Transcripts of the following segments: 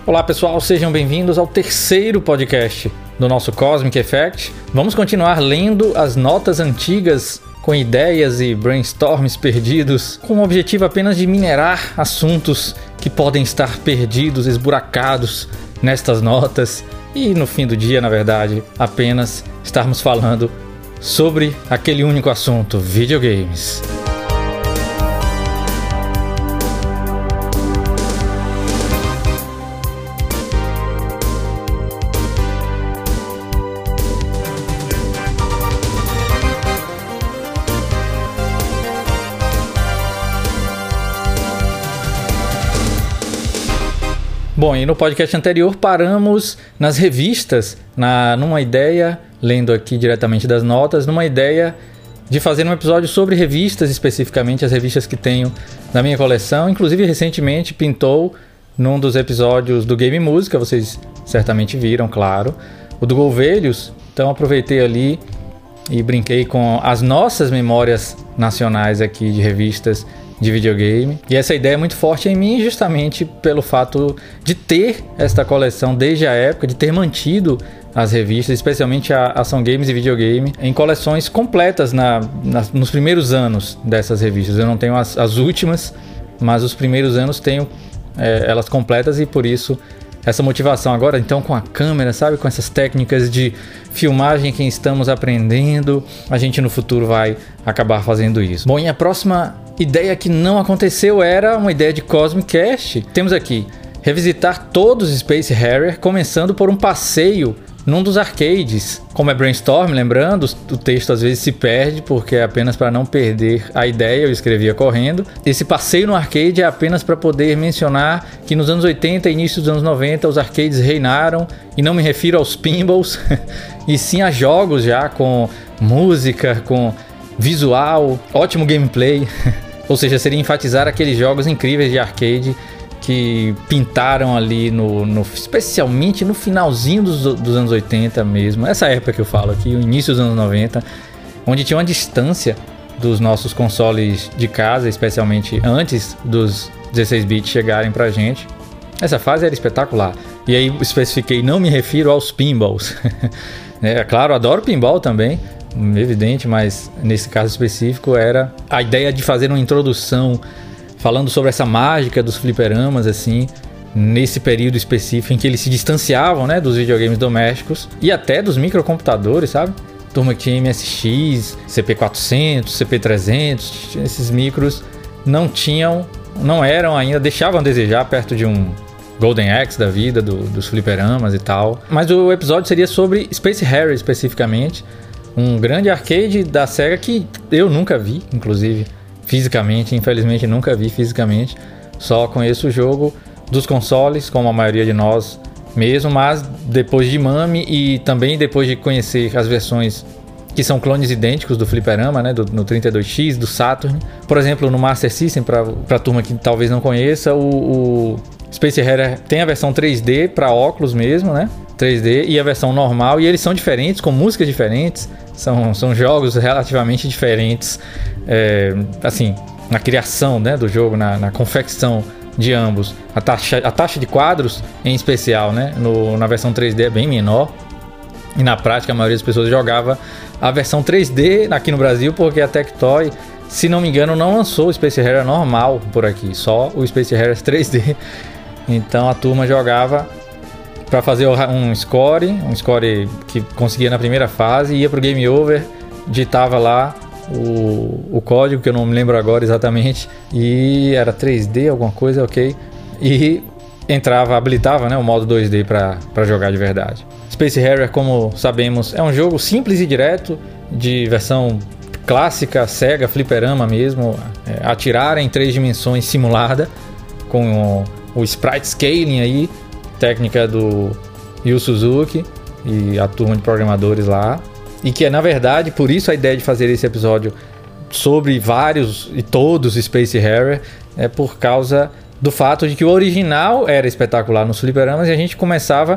Olá pessoal, sejam bem-vindos ao terceiro podcast do nosso Cosmic Effect. Vamos continuar lendo as notas antigas com ideias e brainstorms perdidos, com o objetivo apenas de minerar assuntos que podem estar perdidos, esburacados nestas notas e no fim do dia, na verdade, apenas estarmos falando sobre aquele único assunto, videogames. Bom, e no podcast anterior paramos nas revistas, numa ideia, lendo aqui diretamente das notas, numa ideia de fazer um episódio sobre revistas, especificamente as revistas que tenho na minha coleção. Inclusive, recentemente pintou num dos episódios do Game Música, vocês certamente viram, claro, o do Golvelhos. Então aproveitei ali e brinquei com as nossas memórias nacionais aqui de revistas de videogame. E essa ideia é muito forte em mim justamente pelo fato de ter esta coleção desde a época, de ter mantido as revistas, especialmente a Ação Games e Videogame, em coleções completas nos primeiros anos dessas revistas. Eu não tenho as últimas, mas os primeiros anos tenho elas completas e por isso essa motivação agora, então, com a câmera, sabe? Com essas técnicas de filmagem que estamos aprendendo, a gente no futuro vai acabar fazendo isso. Bom, e a próxima ideia que não aconteceu era uma ideia de Cosmic Cast. Temos aqui revisitar todos os Space Harrier, começando por um passeio num dos arcades. Como é brainstorm, lembrando, o texto às vezes se perde, porque é apenas para não perder a ideia, eu escrevia correndo. Esse passeio no arcade é apenas para poder mencionar que nos anos 80 e início dos anos 90 os arcades reinaram, e não me refiro aos pinballs, e sim a jogos já com música, com visual, ótimo gameplay. Ou seja, seria enfatizar aqueles jogos incríveis de arcade que pintaram ali especialmente no finalzinho dos anos 80 mesmo, essa época que eu falo aqui, o início dos anos 90, onde tinha uma distância dos nossos consoles de casa, especialmente antes dos 16 bits chegarem pra gente. Essa fase era espetacular. E aí especifiquei, não me refiro aos pinballs. É claro, adoro pinball também, evidente, mas nesse caso específico era a ideia de fazer uma introdução falando sobre essa mágica dos fliperamas, assim, nesse período específico em que eles se distanciavam, né, dos videogames domésticos e até dos microcomputadores, sabe? Turma que tinha MSX, CP400, CP300, esses micros não eram ainda, deixavam a desejar perto de um Golden Axe da vida, dos fliperamas e tal. Mas o episódio seria sobre Space Harrier especificamente, um grande arcade da Sega que eu nunca vi, inclusive, fisicamente, infelizmente nunca vi fisicamente, só conheço o jogo dos consoles, como a maioria de nós mesmo, mas depois de Mami e também depois de conhecer as versões que são clones idênticos do fliperama, né, no 32X, do Saturn. Por exemplo, no Master System, para a turma que talvez não conheça, o Space Harrier tem a versão 3D para óculos mesmo, né, 3D, e a versão normal, e eles são diferentes, com músicas diferentes, são jogos relativamente diferentes, assim, na criação, né, do jogo, na confecção de ambos. A taxa de quadros, em especial, né, na versão 3D é bem menor, e na prática a maioria das pessoas jogava a versão 3D aqui no Brasil, porque a Tectoy, se não me engano, não lançou o Space Harrier normal por aqui, só o Space Harrier 3D. Então a turma jogava para fazer um score que conseguia na primeira fase, ia pro Game Over, digitava lá o código, que eu não me lembro agora exatamente, e era 3D, alguma coisa, ok, e habilitava, né, o modo 2D para jogar de verdade. Space Harrier, como sabemos, é um jogo simples e direto, de versão clássica, Sega, fliperama mesmo, atirar em 3 dimensões simulada, com o sprite scaling aí, técnica do Yu Suzuki e a turma de programadores lá, e que é, na verdade, por isso a ideia de fazer esse episódio sobre vários e todos os Space Harrier é por causa do fato de que o original era espetacular nos fliperamas, e a gente começava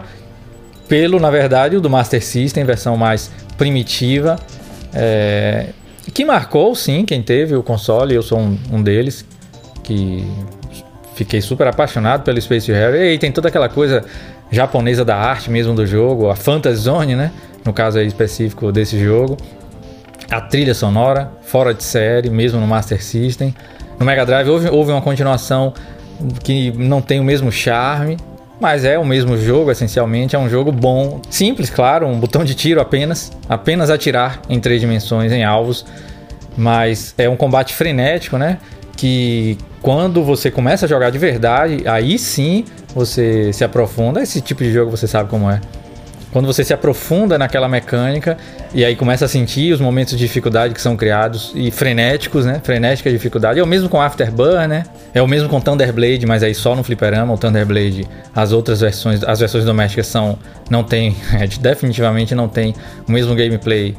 na verdade, o do Master System, versão mais primitiva, que marcou, sim, quem teve o console. Eu sou um deles, que fiquei super apaixonado pelo Space Harrier. E tem toda aquela coisa japonesa da arte mesmo do jogo, a Fantasy Zone, né? No caso aí específico desse jogo. A trilha sonora, fora de série, mesmo no Master System. No Mega Drive houve uma continuação que não tem o mesmo charme, mas é o mesmo jogo, essencialmente. É um jogo bom, simples, claro, um botão de tiro apenas atirar em 3 dimensões, em alvos. Mas é um combate frenético, né? Que quando você começa a jogar de verdade, aí sim você se aprofunda. Esse tipo de jogo você sabe como é. Quando você se aprofunda naquela mecânica e aí começa a sentir os momentos de dificuldade que são criados e frenéticos, né? Frenética dificuldade. É o mesmo com Afterburn, né? É o mesmo com Thunderblade, mas aí só no fliperama. O Thunderblade, as outras versões, as versões domésticas não tem, definitivamente não tem o mesmo gameplay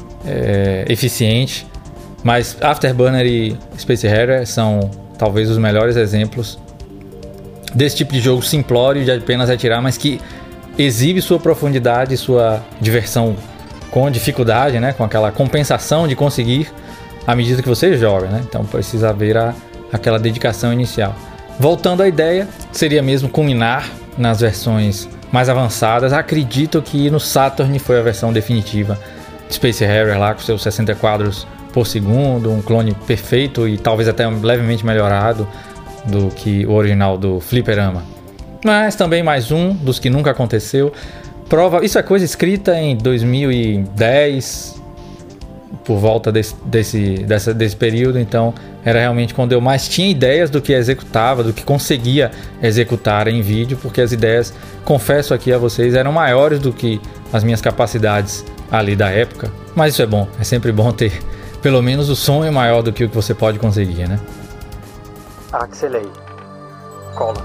eficiente. Mas Afterburner e Space Harrier são talvez os melhores exemplos desse tipo de jogo simplório de apenas atirar, mas que exibe sua profundidade, sua diversão com dificuldade, né? Com aquela compensação de conseguir à medida que você joga, né? Então precisa haver aquela dedicação inicial. Voltando à ideia, seria mesmo culminar nas versões mais avançadas. Acredito que no Saturn foi a versão definitiva de Space Harrier lá com seus 60 quadros por segundo, um clone perfeito e talvez até levemente melhorado do que o original do fliperama. Mas também mais um dos que nunca aconteceu. Isso é coisa escrita em 2010, por volta desse período. Então era realmente quando eu mais tinha ideias do que executava, do que conseguia executar em vídeo, porque as ideias, confesso aqui a vocês, eram maiores do que as minhas capacidades ali da época. Mas isso é bom, é sempre bom ter pelo menos o sonho maior do que o que você pode conseguir, né? Axelei. Cola.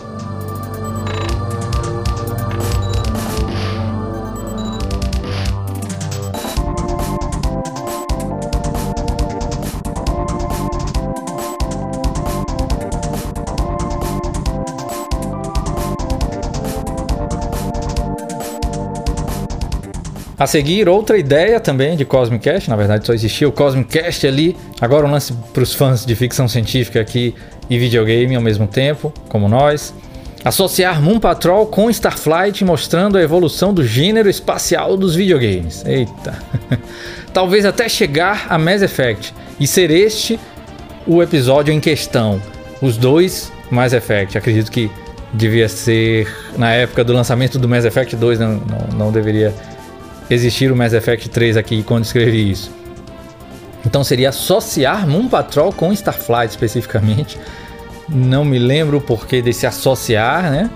A seguir, outra ideia também de Cosmic Cast. Na verdade só existia o Cosmic Cast ali. Agora um lance para os fãs de ficção científica aqui e videogame ao mesmo tempo, como nós. Associar Moon Patrol com Starflight, mostrando a evolução do gênero espacial dos videogames. Eita! Talvez até chegar a Mass Effect e ser este o episódio em questão. Os dois Mass Effect. Acredito que devia ser na época do lançamento do Mass Effect 2, não deveria existir o Mass Effect 3 aqui quando escrevi isso. Então seria associar Moon Patrol com Starflight especificamente. Não me lembro o porquê desse associar, né?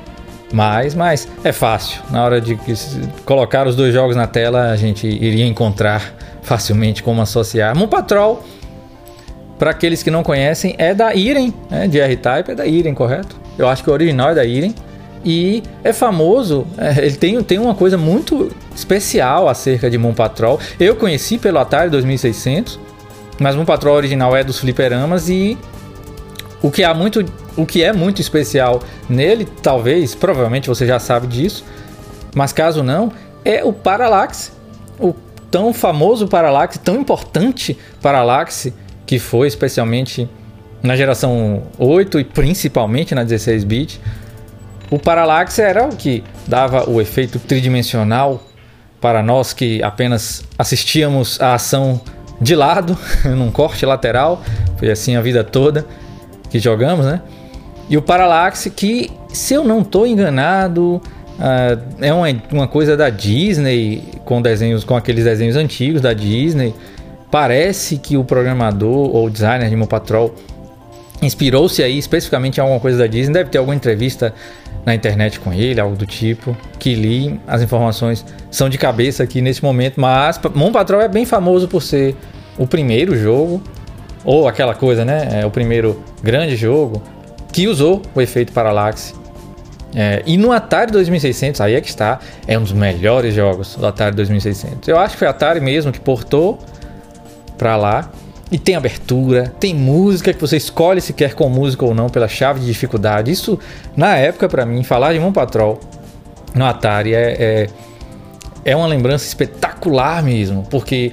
Mas é fácil. Na hora de colocar os dois jogos na tela, a gente iria encontrar facilmente como associar. Moon Patrol, para aqueles que não conhecem, é da Irem, né? De R-Type, é da Irem, correto? Eu acho que o original é da Irem. E é famoso, ele tem uma coisa muito especial acerca de Moon Patrol. Eu conheci pelo Atari 2600, mas Moon Patrol original é dos fliperamas. E o que é muito especial nele, provavelmente você já sabe disso, mas caso não, é o Parallax, o tão famoso Parallax, tão importante Parallax, que foi especialmente na geração 8 e principalmente na 16-bit. O Parallax era o que dava o efeito tridimensional para nós que apenas assistíamos a ação de lado, num corte lateral. Foi assim a vida toda que jogamos, né? E o Parallax, que, se eu não estou enganado, é uma coisa da Disney, com aqueles desenhos antigos da Disney. Parece que o programador ou designer de Moon Patrol inspirou-se aí especificamente em alguma coisa da Disney. Deve ter alguma entrevista na internet com ele, algo do tipo, que li. As informações são de cabeça aqui nesse momento, mas Moon Patrol é bem famoso por ser o primeiro jogo, ou aquela coisa, né? O primeiro grande jogo que usou o efeito Parallax. E no Atari 2600, aí é que está, é um dos melhores jogos do Atari 2600. Eu acho que foi a Atari mesmo que portou para lá. E tem abertura, tem música que você escolhe se quer com música ou não pela chave de dificuldade. Isso, na época, para mim, falar de Moon Patrol no Atari é uma lembrança espetacular mesmo. Porque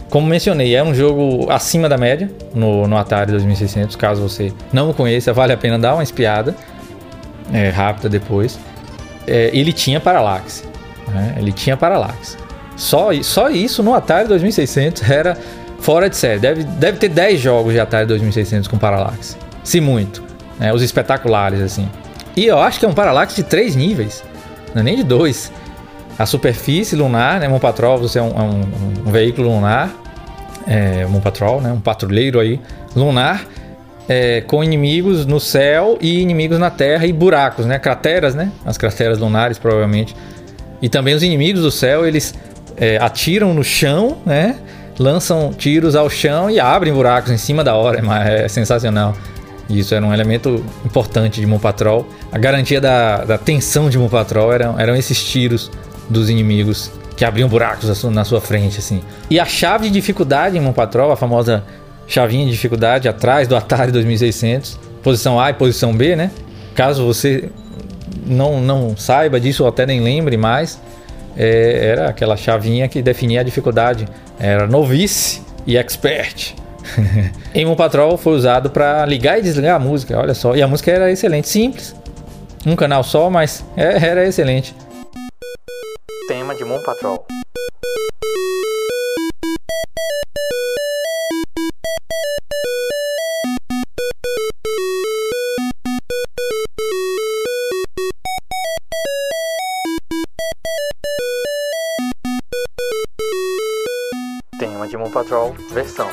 Como mencionei, é um jogo acima da média no Atari 2600. Caso você não o conheça, vale a pena dar uma espiada rápida depois. Ele tinha paralaxe, né? Ele tinha paralaxe. Só isso no Atari 2600 era fora de série. Deve ter 10 jogos de Atari 2600 com paralaxe, se muito, né? Os espetaculares assim. E eu acho que é um paralaxe de 3 níveis, não é nem de 2. A superfície lunar, né? Moon Patrol, você é um veículo lunar, Moon Patrol, né? Um patrulheiro aí lunar, com inimigos no céu e inimigos na terra e buracos, né? Crateras, né? As crateras lunares, provavelmente. E também os inimigos do céu, eles atiram no chão, né? Lançam tiros ao chão e abrem buracos em cima da hora. É sensacional. Isso era um elemento importante de Moon Patrol. A garantia da tensão de Moon Patrol eram esses tiros dos inimigos que abriam buracos na sua frente, assim. E a chave de dificuldade em Moon Patrol, a famosa chavinha de dificuldade atrás do Atari 2600, posição A e posição B, né? Caso você não saiba disso ou até nem lembre mais, era aquela chavinha que definia a dificuldade. Era novice e expert. Em Moon Patrol foi usado para ligar e desligar a música, olha só. E a música era excelente, simples. Um canal só, mas era excelente. Tema de Moon Patrol. Tema de Moon Patrol, versão.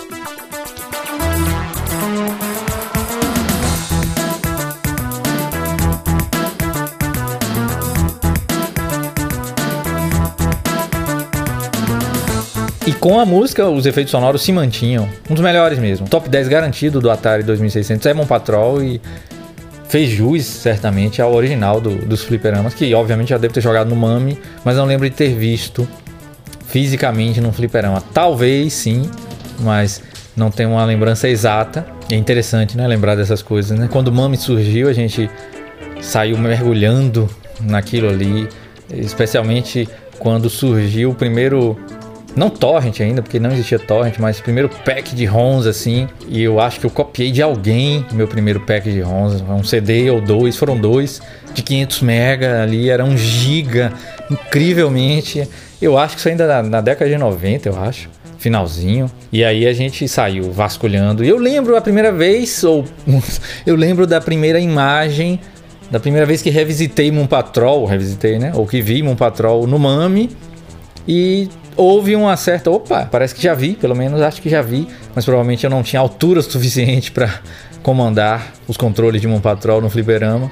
E com a música, os efeitos sonoros se mantinham. Um dos melhores mesmo. Top 10 garantido do Atari 2600 é Moon Patrol e fez jus, certamente, ao original dos fliperamas, que obviamente já deve ter jogado no Mami, mas não lembro de ter visto fisicamente num fliperama. Talvez sim, mas não tenho uma lembrança exata. É interessante, né, lembrar dessas coisas, né? Quando o Mami surgiu, a gente saiu mergulhando naquilo ali, especialmente quando surgiu o primeiro... Não torrent ainda, porque não existia torrent, mas o primeiro pack de ROMs, assim. E eu acho que eu copiei de alguém o meu primeiro pack de ROMs. Um CD ou dois, foram 2 de 500 mega ali, era 1 giga, incrivelmente. Eu acho que isso ainda na década de 90, eu acho. Finalzinho. E aí a gente saiu vasculhando. E eu lembro a primeira vez, eu lembro da primeira imagem, da primeira vez que revisitei Moon Patrol, né? Ou que vi Moon Patrol no Mami. E houve uma certa... Opa, parece que já vi, pelo menos acho que já vi. Mas provavelmente eu não tinha altura suficiente para comandar os controles de Moon Patrol no fliperama.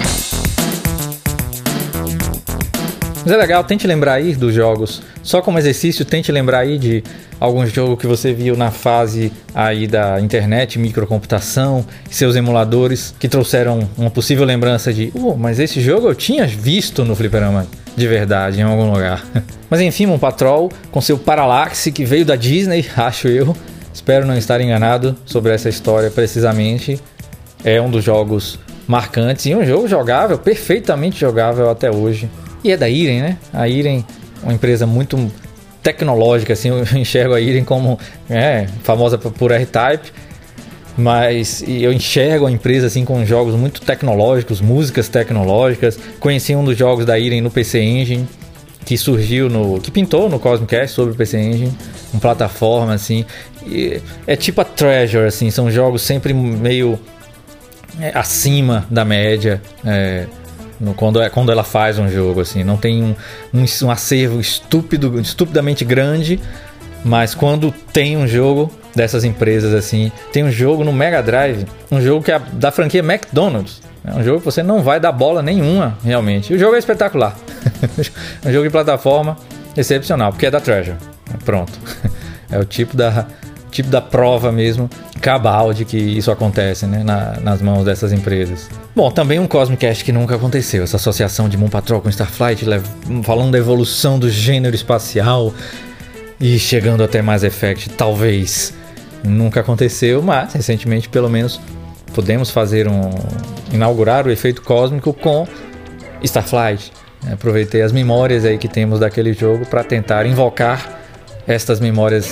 Mas é legal, tente lembrar aí dos jogos. Só como exercício, tente lembrar aí de algum jogo que você viu na fase aí da internet, microcomputação, seus emuladores, que trouxeram uma possível lembrança de... mas esse jogo eu tinha visto no fliperama de verdade, em algum lugar. Mas enfim, Moon Patrol, com seu paralaxe que veio da Disney, acho eu. Espero não estar enganado sobre essa história precisamente. É um dos jogos marcantes e um jogo jogável, perfeitamente jogável até hoje. E é da Irem, né? A Irem, uma empresa muito tecnológica, assim, eu enxergo a Irem como famosa por R-Type, mas eu enxergo a empresa assim com jogos muito tecnológicos, músicas tecnológicas. Conheci um dos jogos da Irem no PC Engine, que pintou no Cosmicast sobre o PC Engine, uma plataforma assim. E é tipo a Treasure, assim, são jogos sempre meio acima da média. Quando ela faz um jogo, assim, não tem um acervo estupidamente grande, mas quando tem um jogo dessas empresas, assim, tem um jogo no Mega Drive, um jogo que é da franquia McDonald's, é um jogo que você não vai dar bola nenhuma, realmente, e o jogo é espetacular. É um jogo de plataforma excepcional, porque é da Treasure, pronto. É o tipo da prova mesmo, cabal de que isso acontece, né, nas mãos dessas empresas. Bom, também um Cosmicast que nunca aconteceu, essa associação de Moon Patrol com Starflight, falando da evolução do gênero espacial e chegando até Mass Effect, talvez nunca aconteceu, mas recentemente pelo menos podemos inaugurar o efeito cósmico com Starflight. Aproveitei as memórias aí que temos daquele jogo para tentar invocar estas memórias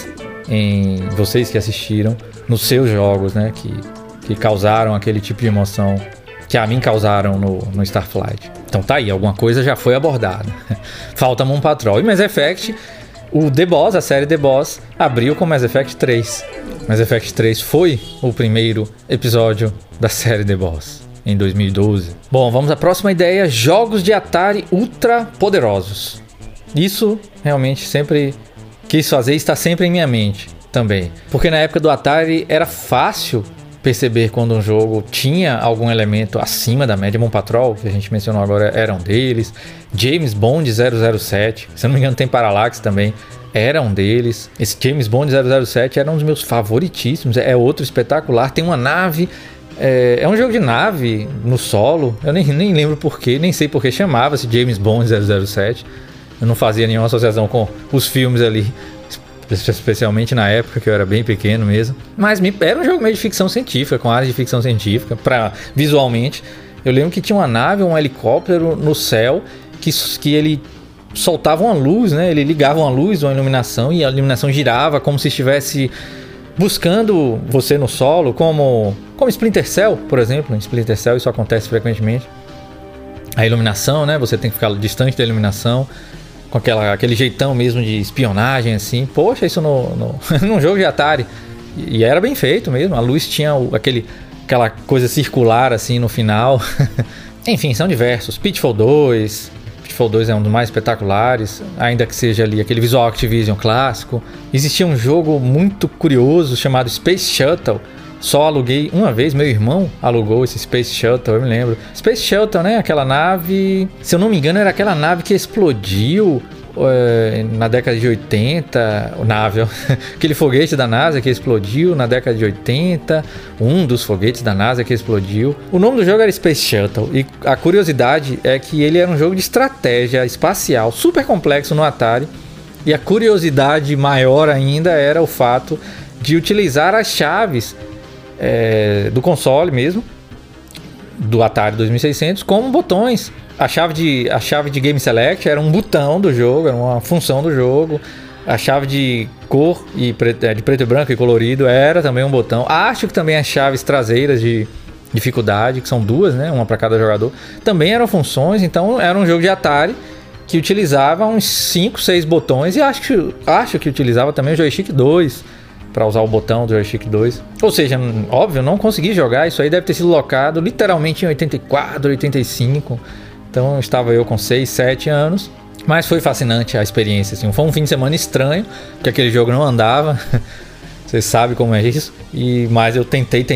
em vocês que assistiram, nos seus jogos, né? Que causaram aquele tipo de emoção que a mim causaram no Starflight. Então tá aí, alguma coisa já foi abordada. Falta Moon Patrol. E Mass Effect, o The Boss, a série The Boss, abriu com Mass Effect 3. Mass Effect 3 foi o primeiro episódio da série The Boss, em 2012. Bom, vamos à próxima ideia. Jogos de Atari ultra poderosos. Isso realmente sempre quis fazer e está sempre em minha mente também. Porque na época do Atari era fácil perceber quando um jogo tinha algum elemento acima da média. Moon Patrol, que a gente mencionou agora, era um deles. James Bond 007, se eu não me engano tem Parallax também, era um deles. Esse James Bond 007 era um dos meus favoritíssimos, é outro espetacular. Tem uma nave, é um jogo de nave no solo, eu nem lembro porquê, nem sei porque chamava-se James Bond 007. Eu não fazia nenhuma associação com os filmes ali, especialmente na época que eu era bem pequeno mesmo. Mas era um jogo meio de ficção científica, com áreas de ficção científica, visualmente. Eu lembro que tinha uma nave, um helicóptero no céu, que ele soltava uma luz, né? Ele ligava uma luz, uma iluminação, e a iluminação girava como se estivesse buscando você no solo, como Splinter Cell, por exemplo. Em Splinter Cell isso acontece frequentemente. A iluminação, né? Você tem que ficar distante da iluminação, com aquele jeitão mesmo de espionagem, assim. Poxa, isso num jogo de Atari. E era bem feito mesmo. A luz tinha aquela coisa circular, assim, no final. Enfim, são diversos. Pitfall 2. Pitfall 2 é um dos mais espetaculares, ainda que seja ali aquele visual Activision clássico. Existia um jogo muito curioso chamado Space Shuttle. Só aluguei uma vez, meu irmão alugou esse Space Shuttle, eu me lembro. Space Shuttle, né? Aquela nave, se eu não me engano, era aquela nave que explodiu na década de 80. Aquele foguete da NASA que explodiu na década de 80. Um dos foguetes da NASA que explodiu. O nome do jogo era Space Shuttle. E a curiosidade é que ele era um jogo de estratégia espacial super complexo no Atari. E a curiosidade maior ainda era o fato de utilizar as chaves do console mesmo, do Atari 2600, como botões. A chave de Game Select era um botão do jogo, era uma função do jogo. A chave de cor de preto e branco e colorido era também um botão. Acho que também as chaves traseiras de dificuldade, que são duas, né, uma para cada jogador, também eram funções. Então era um jogo de Atari que utilizava uns 5, 6 botões, e acho que utilizava também o joystick 2 para usar o botão do joystick 2. Ou seja, óbvio, não consegui jogar. Isso aí deve ter sido locado literalmente em 84, 85. Então estava eu com 6, 7 anos. Mas foi fascinante a experiência, assim. Foi um fim de semana estranho, porque aquele jogo não andava. Você sabe como é isso. Mas eu tentei.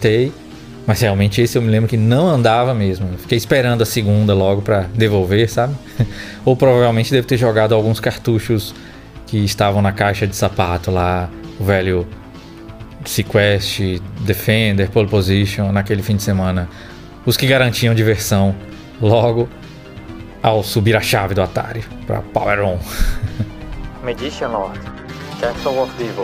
Mas realmente esse eu me lembro que não andava mesmo. Eu fiquei esperando a segunda logo para devolver, sabe? Ou provavelmente deve ter jogado alguns cartuchos que estavam na caixa de sapato lá. O velho Sequest, Defender, Pole Position, naquele fim de semana. Os que garantiam diversão logo ao subir a chave do Atari para Power On. Magician Lord, Castle of Evil.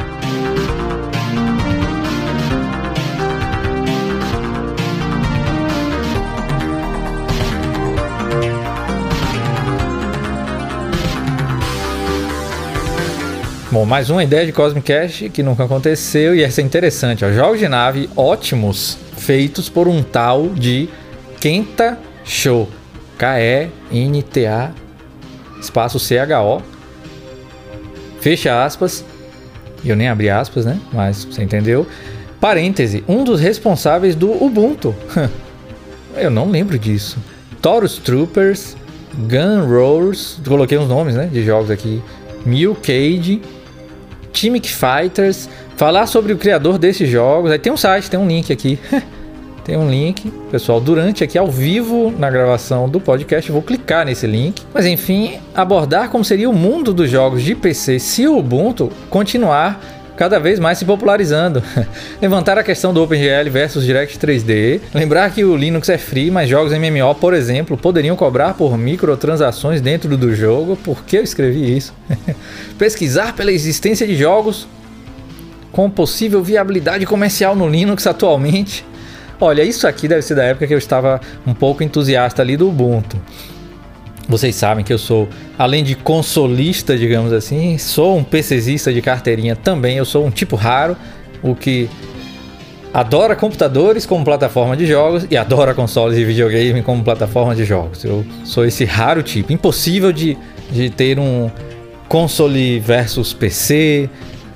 Bom, mais uma ideia de Cosmic Cast que nunca aconteceu, e essa é interessante, ó. Jogos de nave ótimos feitos por um tal de Kenta Sho, K-E-N-T-A espaço C-H-O, fecha aspas, eu nem abri aspas, né, mas você entendeu, parêntese, um dos responsáveis do Ubuntu. Eu não lembro disso. Taurus Troopers, Gun Roars, coloquei uns nomes, né, de jogos aqui, Milcade, Timic Fighters. Falar sobre o criador desses jogos. Aí tem um site, tem um link aqui. Tem um link, pessoal, durante aqui ao vivo na gravação do podcast, eu vou clicar nesse link. Mas enfim, abordar como seria o mundo dos jogos de PC se o Ubuntu continuar cada vez mais se popularizando. Levantar a questão do OpenGL versus Direct 3D. Lembrar que o Linux é free, mas jogos MMO, por exemplo, poderiam cobrar por microtransações dentro do jogo. Por que eu escrevi isso? Pesquisar pela existência de jogos com possível viabilidade comercial no Linux atualmente. Olha, isso aqui deve ser da época que eu estava um pouco entusiasta ali do Ubuntu. Vocês sabem que eu sou, além de consolista, digamos assim, sou um PCzista de carteirinha também. Eu sou um tipo raro, o que adora computadores como plataforma de jogos e adora consoles e videogame como plataforma de jogos. Eu sou esse raro tipo. Impossível de ter um console versus PC.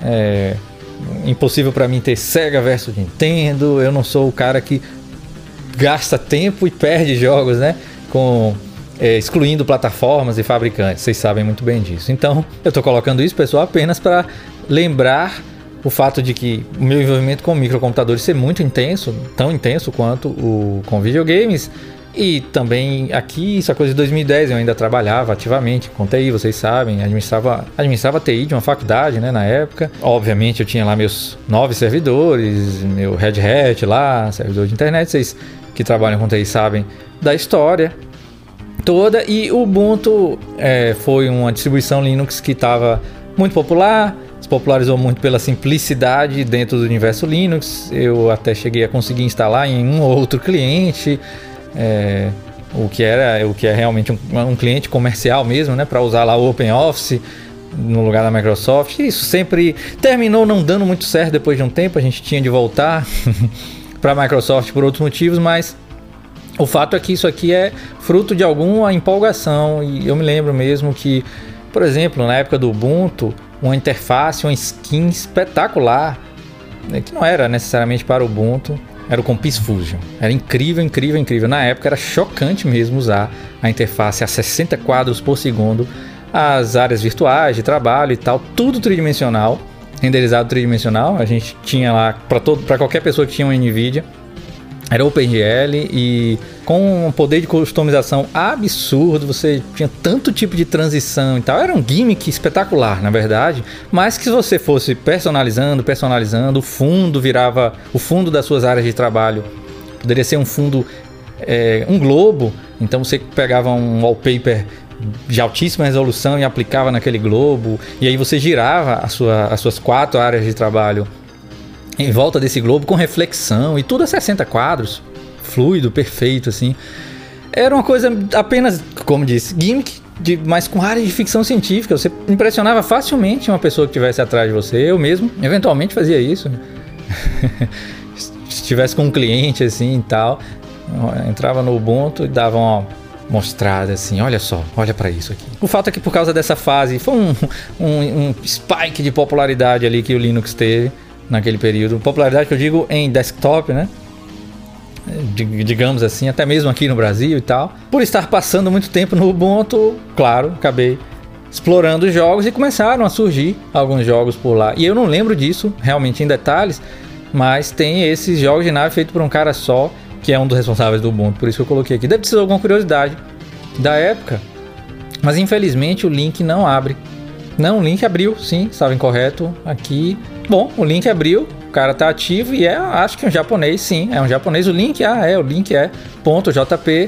Impossível para mim ter Sega versus Nintendo. Eu não sou o cara que gasta tempo e perde jogos, né? Excluindo plataformas e fabricantes. Vocês sabem muito bem disso. Então, eu estou colocando isso, pessoal, apenas para lembrar o fato de que o meu envolvimento com microcomputadores ser muito intenso, tão intenso quanto com videogames. E também aqui, isso é coisa de 2010, eu ainda trabalhava ativamente com TI, vocês sabem, administrava TI de uma faculdade, né, na época. Obviamente eu tinha lá meus 9 servidores, meu Red Hat lá, servidor de internet, vocês que trabalham com TI sabem da história toda. E o Ubuntu foi uma distribuição Linux que estava muito popular, se popularizou muito pela simplicidade dentro do universo Linux. Eu até cheguei a conseguir instalar em um ou outro cliente, o que é realmente um cliente comercial mesmo, né, para usar lá o OpenOffice no lugar da Microsoft. Isso sempre terminou não dando muito certo depois de um tempo, a gente tinha de voltar para a Microsoft por outros motivos, mas o fato é que isso aqui é fruto de alguma empolgação. E eu me lembro mesmo que, por exemplo, na época do Ubuntu, uma interface, uma skin espetacular, que não era necessariamente para o Ubuntu, era o Compis Fusion. Era incrível, incrível, incrível. Na época era chocante mesmo usar a interface a 60 quadros por segundo, as áreas virtuais de trabalho e tal, tudo tridimensional, renderizado tridimensional. A gente tinha lá, para qualquer pessoa que tinha uma NVIDIA, era OpenGL e com um poder de customização absurdo. Você tinha tanto tipo de transição e tal. Era um gimmick espetacular, na verdade. Mas que se você fosse personalizando, o fundo virava... O fundo das suas áreas de trabalho poderia ser um fundo... um globo. Então você pegava um wallpaper de altíssima resolução e aplicava naquele globo. E aí você girava as suas 4 áreas de trabalho em volta desse globo com reflexão e tudo a 60 quadros, fluido, perfeito, assim. Era uma coisa apenas, como disse, gimmick, mas com área de ficção científica. Você impressionava facilmente uma pessoa que estivesse atrás de você. Eu mesmo, eventualmente, fazia isso. Se estivesse com um cliente, assim, e tal, entrava no Ubuntu e dava uma mostrada, assim, olha só, olha pra isso aqui. O fato é que por causa dessa fase, foi um spike de popularidade ali que o Linux teve naquele período. Popularidade que eu digo em desktop, né? Digamos assim, até mesmo aqui no Brasil e tal. Por estar passando muito tempo no Ubuntu, claro, acabei explorando os jogos e começaram a surgir alguns jogos por lá. E eu não lembro disso realmente em detalhes, mas tem esses jogos de nave feitos por um cara só, que é um dos responsáveis do Ubuntu, por isso que eu coloquei aqui. Deve ter sido alguma curiosidade da época, mas infelizmente o link não abre. Não, o link abriu, sim, estava incorreto aqui. Bom, o link abriu, o cara tá ativo e acho que um japonês, sim, é um japonês. O link é .jp.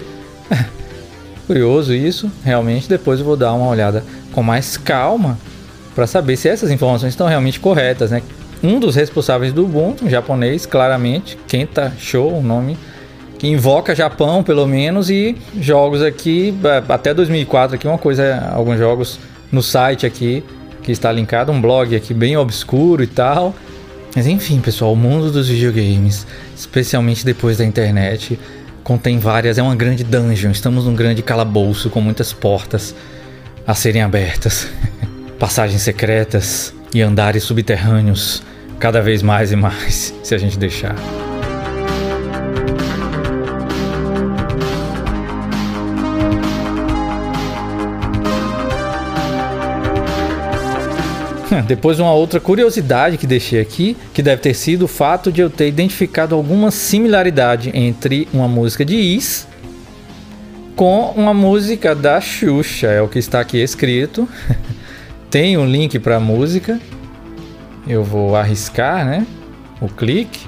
Curioso isso, realmente. Depois eu vou dar uma olhada com mais calma para saber se essas informações estão realmente corretas, né? Um dos responsáveis do Ubuntu, um japonês, claramente, Kenta Sho, o nome, que invoca Japão, pelo menos, e jogos aqui, até 2004, aqui alguns jogos no site aqui, que está linkado, um blog aqui bem obscuro e tal. Mas enfim, pessoal, o mundo dos videogames, especialmente depois da internet, contém várias, é uma grande dungeon, estamos num grande calabouço com muitas portas a serem abertas, passagens secretas e andares subterrâneos, cada vez mais e mais, se a gente deixar. Depois uma outra curiosidade que deixei aqui, que deve ter sido o fato de eu ter identificado alguma similaridade entre uma música de Is com uma música da Xuxa, é o que está aqui escrito. Tem um link para a música, eu vou arriscar, né, o clique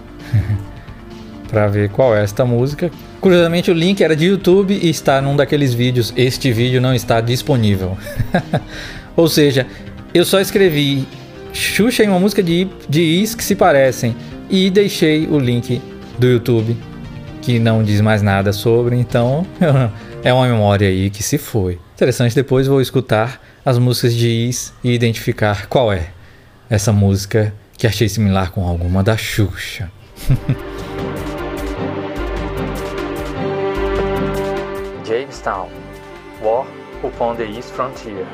para ver qual é esta música. Curiosamente o link era de YouTube e está num daqueles vídeos, este vídeo não está disponível. Ou seja, eu só escrevi Xuxa em uma música de Is que se parecem e deixei o link do YouTube, que não diz mais nada sobre, então é uma memória aí que se foi. Interessante, depois vou escutar as músicas de Is e identificar qual é essa música que achei similar com alguma da Xuxa. Jamestown, War upon the East Frontier.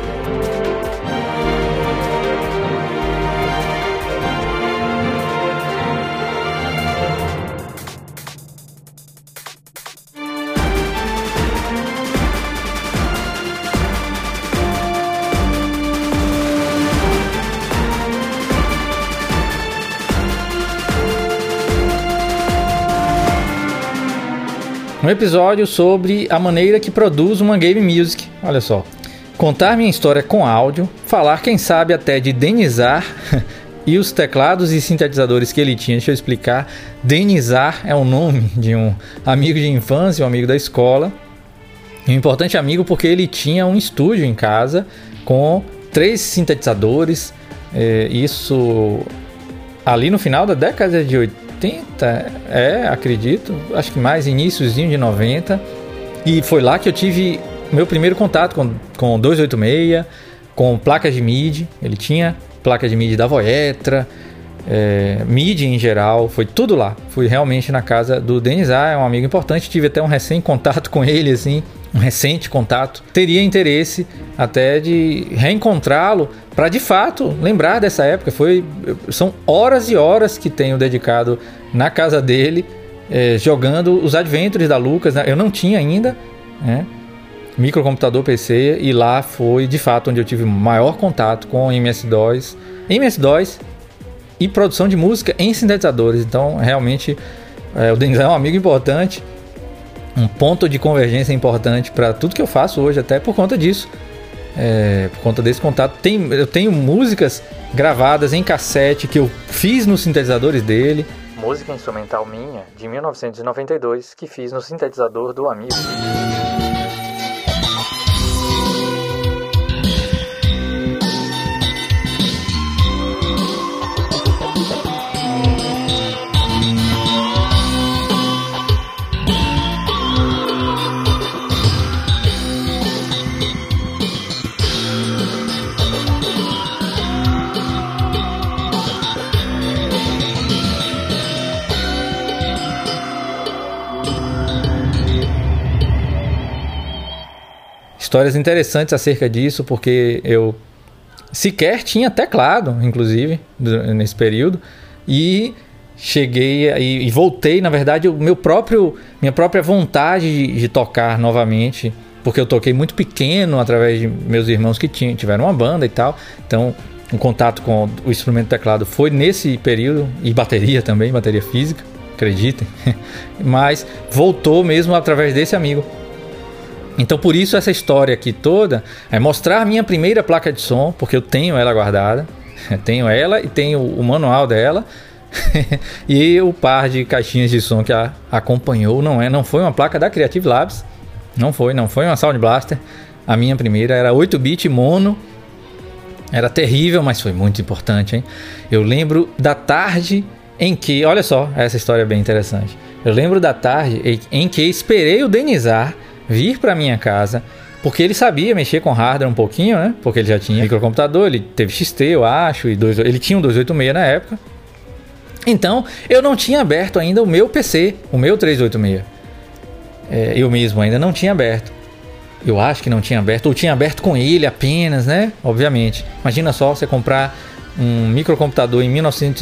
Um episódio sobre a maneira que produz uma game music. Olha só. Contar minha história com áudio, falar, quem sabe, até de denizar e os teclados e sintetizadores que ele tinha. Deixa eu explicar. Denizar é o nome de um amigo de infância, um amigo da escola. Um importante amigo porque ele tinha um estúdio em casa com 3 sintetizadores. Isso ali no final da década de 80, acredito, acho que mais iniciozinho de 90, e foi lá que eu tive meu primeiro contato com 286, com placas de MIDI. Ele tinha placa de MIDI da Voetra, MIDI em geral, foi tudo lá. Fui realmente na casa do Denizar, é um amigo importante, tive até um recém-contato com ele, assim, um recente contato. Teria interesse até de reencontrá-lo para de fato lembrar dessa época. São horas e horas que tenho dedicado na casa dele, jogando os Adventures da Lucas, né? Eu não tinha ainda, né, microcomputador PC, e lá foi de fato onde eu tive maior contato com MS-DOS e produção de música em sintetizadores. Então realmente o Denis é um amigo importante, um ponto de convergência importante para tudo que eu faço hoje, até por conta disso, por conta desse contato. Eu tenho músicas gravadas em cassete que eu fiz nos sintetizadores dele. Música instrumental minha, de 1992, que fiz no sintetizador do amigo. Histórias interessantes acerca disso, porque eu sequer tinha teclado, inclusive, nesse período, e cheguei e voltei, na verdade, minha própria vontade de tocar novamente, porque eu toquei muito pequeno através de meus irmãos que tiveram uma banda e tal. Então o contato com o instrumento teclado foi nesse período, e bateria também, bateria física, acreditem. Mas voltou mesmo através desse amigo. Então por isso essa história aqui toda é mostrar a minha primeira placa de som, porque eu tenho ela guardada, tenho ela e tenho o manual dela e o par de caixinhas de som que a acompanhou. Não foi uma placa da Creative Labs, não foi uma Sound Blaster. A minha primeira era 8-bit mono, era terrível, mas foi muito importante, hein? Eu lembro da tarde em que, olha só, essa história é bem interessante. Eu lembro da tarde em que esperei o Denizar vir para minha casa, porque ele sabia mexer com hardware um pouquinho, né? Porque ele já tinha microcomputador, ele teve XT, eu acho, ele tinha um 286 na época. Então, eu não tinha aberto ainda o meu PC, o meu 386. Eu mesmo ainda não tinha aberto. Eu acho que não tinha aberto, ou tinha aberto com ele apenas, né? Obviamente. Imagina só você comprar um microcomputador em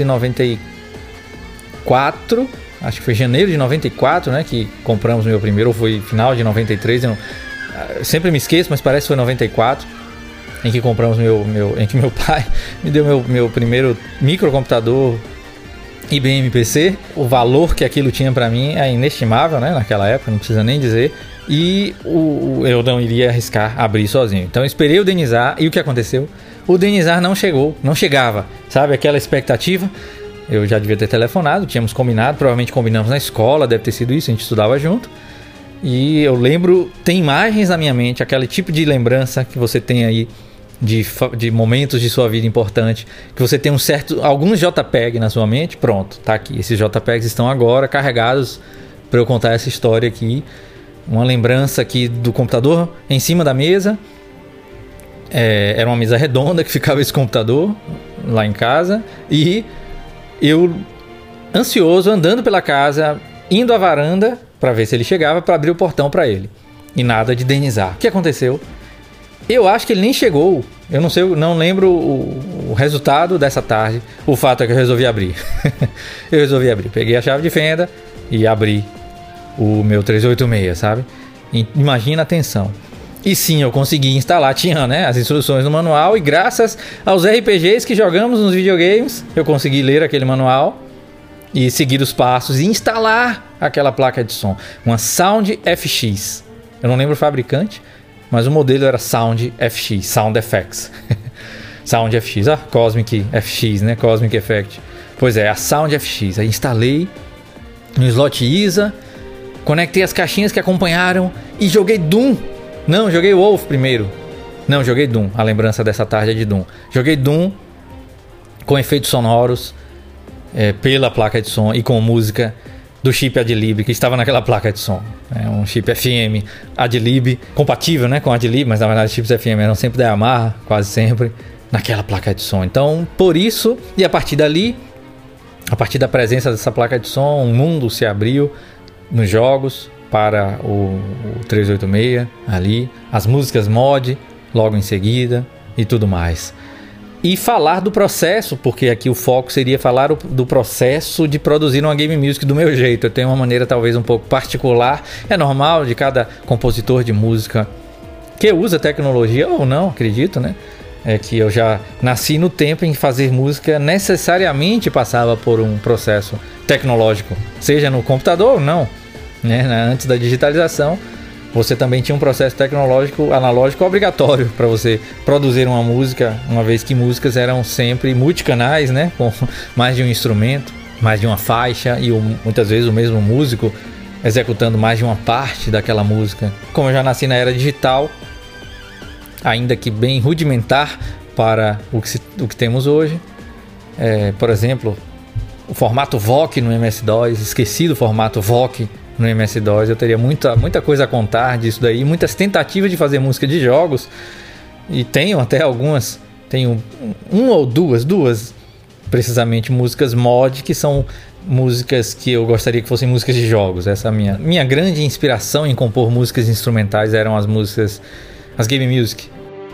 1994, acho que foi janeiro de 94, né, que compramos o meu primeiro, ou foi final de 93, eu sempre me esqueço, mas parece que foi 94, em que compramos em que meu pai me deu meu primeiro microcomputador IBM PC. O valor que aquilo tinha para mim é inestimável, né, naquela época, não precisa nem dizer, e eu não iria arriscar abrir sozinho. Então eu esperei o Denizar, e o que aconteceu? O Denizar não chegava, sabe, aquela expectativa. Eu já devia ter telefonado, tínhamos combinado, provavelmente combinamos na escola, deve ter sido isso, a gente estudava junto. E eu lembro, tem imagens na minha mente, aquele tipo de lembrança que você tem aí de momentos de sua vida importante, que você tem alguns JPEG na sua mente. Pronto, tá aqui, esses JPEGs estão agora carregados para eu contar essa história aqui. uma lembrança aqui do computador em cima da mesa. Era uma mesa redonda que ficava esse computador lá em casa. E eu, ansioso, andando pela casa, indo à varanda para ver se ele chegava, para abrir o portão para ele. E nada de indenizar. O que aconteceu? Eu acho que ele nem chegou. Eu não sei, não lembro o resultado dessa tarde. O fato é que eu resolvi abrir. Eu resolvi abrir. Peguei a chave de fenda e abri o meu 386, sabe? Imagina a tensão. E sim, eu consegui instalar. Tinha, né, as instruções no manual. E graças aos RPGs que jogamos nos videogames, eu consegui ler aquele manual e seguir os passos e instalar aquela placa de som. Uma Sound FX. Eu não lembro o fabricante, mas o modelo era Sound FX, Sound FX. Sound FX, Cosmic FX, né? Cosmic Effect. Pois é, a Sound FX. Aí instalei no slot ISA, conectei as caixinhas que acompanharam e joguei Doom. Não, joguei Wolf primeiro. Não, joguei Doom. A lembrança dessa tarde é de Doom. Joguei Doom com efeitos sonoros pela placa de som e com música do chip Adlib que estava naquela placa de som. Um chip FM Adlib, compatível, né, com Adlib, mas na verdade os chips FM eram sempre da Yamaha, quase sempre, naquela placa de som. Então, por isso, e a partir dali, a partir da presença dessa placa de som, um mundo se abriu nos jogos para o 386 ali, as músicas mod logo em seguida e tudo mais. E falar do processo, porque aqui o foco seria falar do processo de produzir uma game music do meu jeito. Eu tenho uma maneira talvez um pouco particular, é normal de cada compositor de música que usa tecnologia ou não, acredito, né? É que eu já nasci no tempo em que fazer música necessariamente passava por um processo tecnológico, seja no computador ou não, né? Antes da digitalização, você também tinha um processo tecnológico analógico obrigatório para você produzir uma música, uma vez que músicas eram sempre multicanais, né? Com mais de um instrumento, mais de uma faixa e muitas vezes o mesmo músico executando mais de uma parte daquela música. Como eu já nasci na era digital, ainda que bem rudimentar para o que temos hoje, por exemplo, o formato VOC no MS-DOS, esqueci do formato VOC no MS-DOS, eu teria muita coisa a contar disso daí, muitas tentativas de fazer música de jogos, e tenho até algumas, tenho uma ou duas precisamente músicas mod, que são músicas que eu gostaria que fossem músicas de jogos. Essa minha grande inspiração em compor músicas instrumentais eram as músicas, as game music.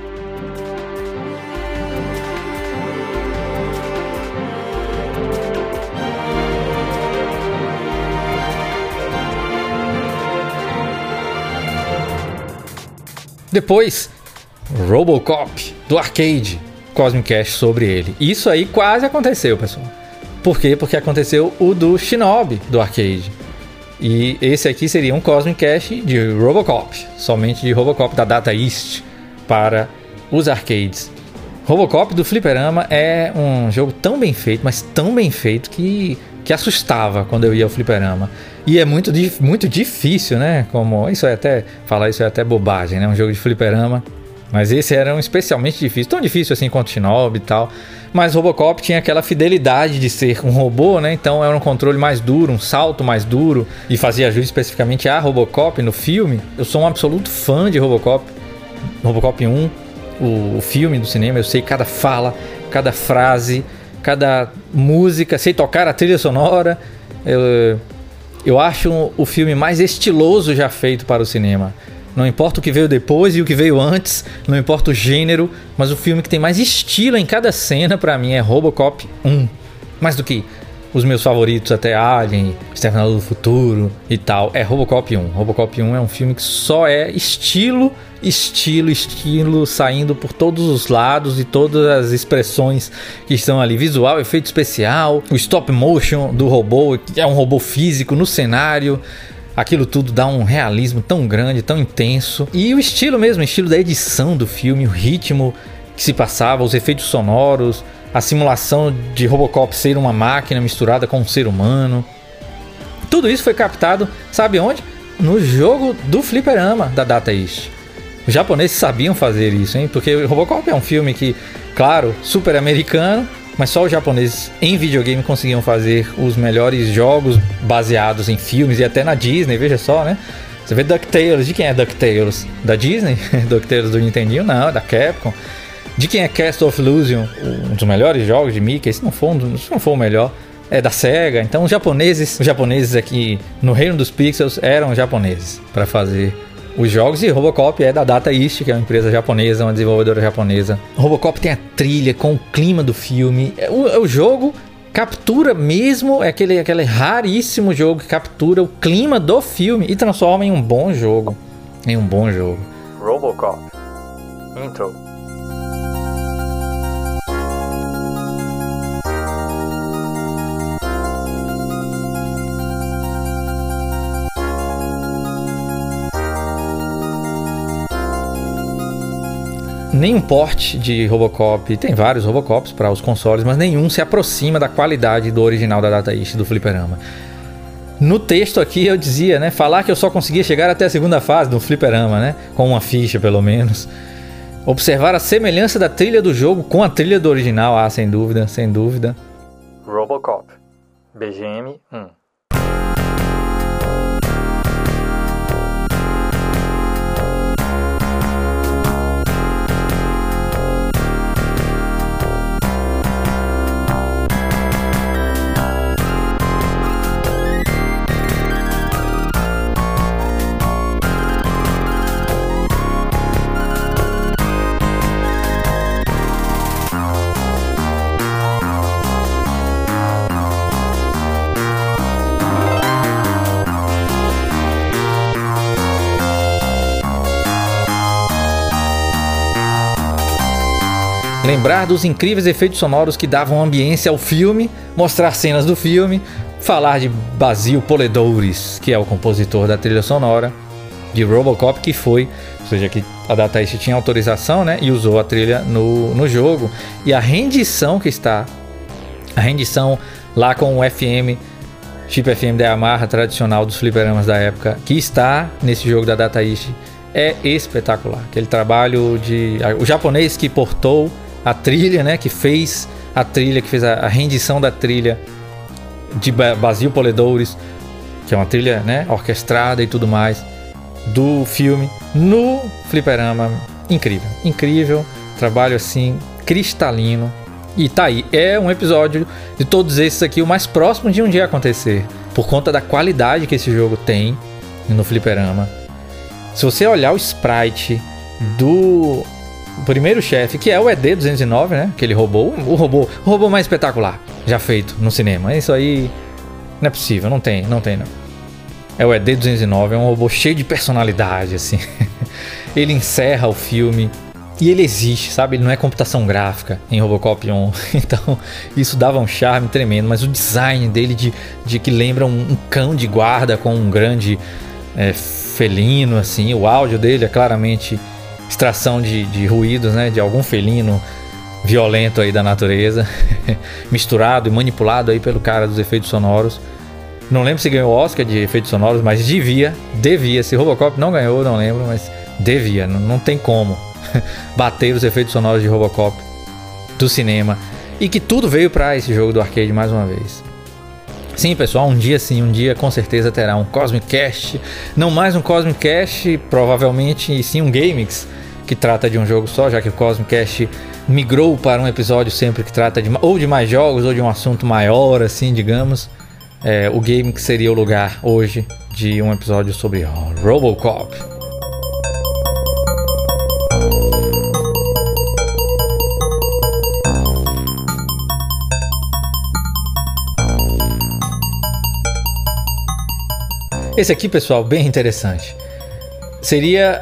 Depois, Robocop, do arcade, Cosmic Cash sobre ele. Isso aí quase aconteceu, pessoal. Por quê? Porque aconteceu o do Shinobi, do arcade. E esse aqui seria um Cosmic Cash de Robocop, somente de Robocop da Data East para os arcades. Robocop do Fliperama é um jogo tão bem feito, mas tão bem feito que assustava quando eu ia ao Fliperama. E é muito difícil, né? Falar isso é até bobagem, né? Um jogo de Fliperama. Mas esse era um especialmente difícil. Tão difícil assim quanto o Shinobi e tal. Mas Robocop tinha aquela fidelidade de ser um robô, né? Então era um controle mais duro, um salto mais duro. E fazia jus especificamente a Robocop no filme. Eu sou um absoluto fã de Robocop. Robocop 1, o filme do cinema. Eu sei cada fala, cada frase, cada música. Sei tocar a trilha sonora. Eu acho o filme mais estiloso já feito para o cinema. Não importa o que veio depois e o que veio antes, não importa o gênero, mas o filme que tem mais estilo em cada cena pra mim é Robocop 1. Mais do que os meus favoritos, até Alien, Exterminador do Futuro e tal, é Robocop 1. Robocop 1 é um filme que só é estilo, saindo por todos os lados e todas as expressões que estão ali. Visual, efeito especial, o stop motion do robô, que é um robô físico no cenário. Aquilo tudo dá um realismo tão grande, tão intenso. E o estilo mesmo, o estilo da edição do filme, o ritmo que se passava, os efeitos sonoros, a simulação de Robocop ser uma máquina misturada com um ser humano. Tudo isso foi captado, sabe onde? No jogo do Fliperama da Data East. Os japoneses sabiam fazer isso, hein? Porque o Robocop é um filme que, claro, super americano, mas só os japoneses em videogame conseguiam fazer os melhores jogos baseados em filmes, e até na Disney, veja só, né? Você vê DuckTales, de quem é DuckTales? Da Disney? DuckTales do Nintendinho? Não, é da Capcom. De quem é Castle of Illusion? Um dos melhores jogos de Mickey, se não for o melhor, é da Sega. Então os japoneses aqui no Reino dos Pixels eram japoneses para fazer os jogos, e Robocop é da Data East, que é uma empresa japonesa, uma desenvolvedora japonesa. Robocop tem a trilha com o clima do filme. O jogo captura mesmo, é aquele raríssimo jogo que captura o clima do filme e transforma em um bom jogo. Robocop. Intro. Nenhum port de Robocop, tem vários Robocops para os consoles, mas nenhum se aproxima da qualidade do original da Data East, do fliperama. No texto aqui eu dizia, né, falar que eu só conseguia chegar até a segunda fase do fliperama, né, com uma ficha pelo menos. Observar a semelhança da trilha do jogo com a trilha do original, sem dúvida. Robocop. BGM 1. Lembrar dos incríveis efeitos sonoros que davam ambiência ao filme, mostrar cenas do filme, falar de Basil Poledouris, que é o compositor da trilha sonora de Robocop, que foi, ou seja, que a Data East tinha autorização, né, e usou a trilha no jogo. E a rendição lá com o FM, chip FM da Yamaha tradicional dos fliperamas da época, que está nesse jogo da Data East, é espetacular. Aquele trabalho o japonês que portou a trilha, né, que fez a rendição da trilha de Basil Poledouris, que é uma trilha, né, orquestrada e tudo mais, do filme no fliperama. Incrível, trabalho assim cristalino. E tá aí, é um episódio de todos esses aqui o mais próximo de um dia acontecer, por conta da qualidade que esse jogo tem no fliperama. Se você olhar o sprite do primeiro chefe, que é o ED-209, né? Aquele robô, o robô mais espetacular já feito no cinema. Isso aí não é possível, não tem não. É o ED-209, é um robô cheio de personalidade, assim. Ele encerra o filme e ele existe, sabe? Ele não é computação gráfica em Robocop 1. Então, isso dava um charme tremendo, mas o design dele de que lembra um cão de guarda com um grande felino, assim. O áudio dele é claramente extração de ruídos, né, de algum felino violento aí da natureza, misturado e manipulado aí pelo cara dos efeitos sonoros. Não lembro se ganhou o Oscar de efeitos sonoros, mas devia. Se Robocop não ganhou, não lembro, mas devia, não tem como bater os efeitos sonoros de Robocop do cinema. E que tudo veio para esse jogo do arcade mais uma vez. Sim, pessoal, um dia com certeza terá um Cosmic Cast. Não mais um Cosmic Cast, provavelmente, e sim um GameX, que trata de um jogo só, já que o Cosmic Cast migrou para um episódio sempre que trata ou de mais jogos ou de um assunto maior, assim, digamos. O GameX seria o lugar hoje de um episódio sobre Robocop. Esse aqui, pessoal, bem interessante. Seria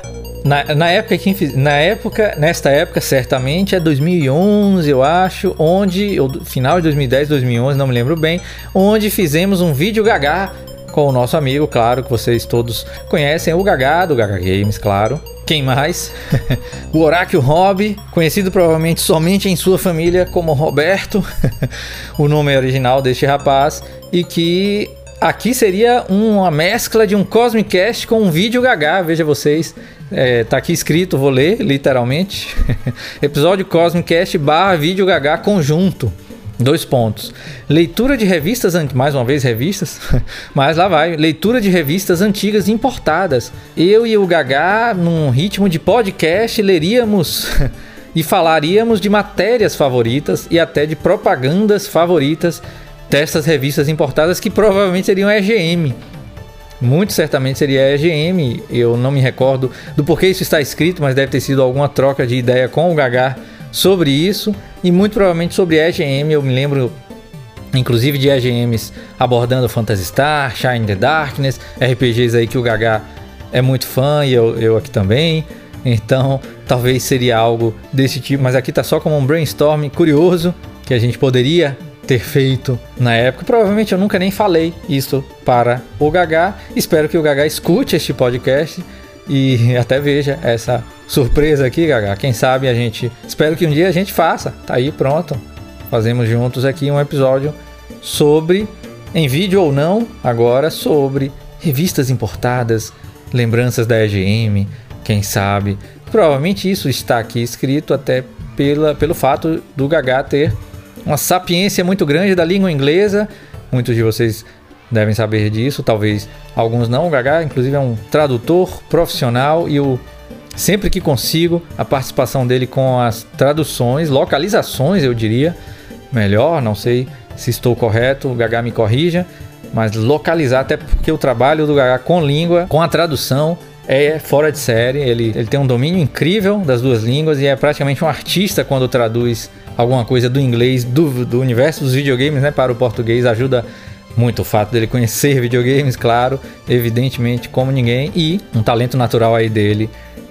nesta época certamente é 2011, eu acho, final de 2010, 2011, não me lembro bem, onde fizemos um vídeo Gagá com o nosso amigo, claro, que vocês todos conhecem, o Gagá, do Gagá Games, claro. Quem mais? O Oracle Hobby, conhecido provavelmente somente em sua família como Roberto, o nome original deste rapaz, e que aqui seria uma mescla de um Cosmic Cast com um vídeo Gagá, veja vocês. Tá aqui escrito, vou ler literalmente. Episódio Cosmic Cast / vídeo Gagá conjunto. 2 pontos. Leitura de revistas, mais uma vez revistas, mas lá vai. Leitura de revistas antigas importadas. Eu e o Gagá, num ritmo de podcast, leríamos e falaríamos de matérias favoritas e até de propagandas favoritas dessas revistas importadas, que provavelmente seriam EGM. Muito certamente seria EGM. Eu não me recordo do porquê isso está escrito, mas deve ter sido alguma troca de ideia com o Gagá sobre isso, e muito provavelmente sobre EGM. Eu me lembro inclusive de EGMs abordando Phantasy Star, Shine in the Darkness, RPGs aí que o Gagá é muito fã e eu aqui também. Então talvez seria algo desse tipo, mas aqui tá só como um brainstorm curioso que a gente poderia ter feito na época. Provavelmente eu nunca nem falei isso para o Gagá. Espero que o Gagá escute este podcast e até veja essa surpresa aqui, Gagá. Quem sabe espero que um dia a gente faça. Tá aí, pronto. Fazemos juntos aqui um episódio sobre, em vídeo ou não, agora sobre revistas importadas, lembranças da EGM, quem sabe. Provavelmente isso está aqui escrito até pelo fato do Gagá ter uma sapiência muito grande da língua inglesa. Muitos de vocês devem saber disso, talvez alguns não. O Gagá, inclusive, é um tradutor profissional e sempre que consigo, a participação dele com as traduções, localizações, eu diria, melhor, não sei se estou correto, o Gagá me corrija, mas localizar, até porque o trabalho do Gagá com língua, com a tradução, é fora de série. Ele tem um domínio incrível das duas línguas e é praticamente um artista quando traduz alguma coisa do inglês, do universo dos videogames, né, para o português. Ajuda muito o fato dele conhecer videogames, claro, evidentemente, como ninguém, e um talento natural aí dele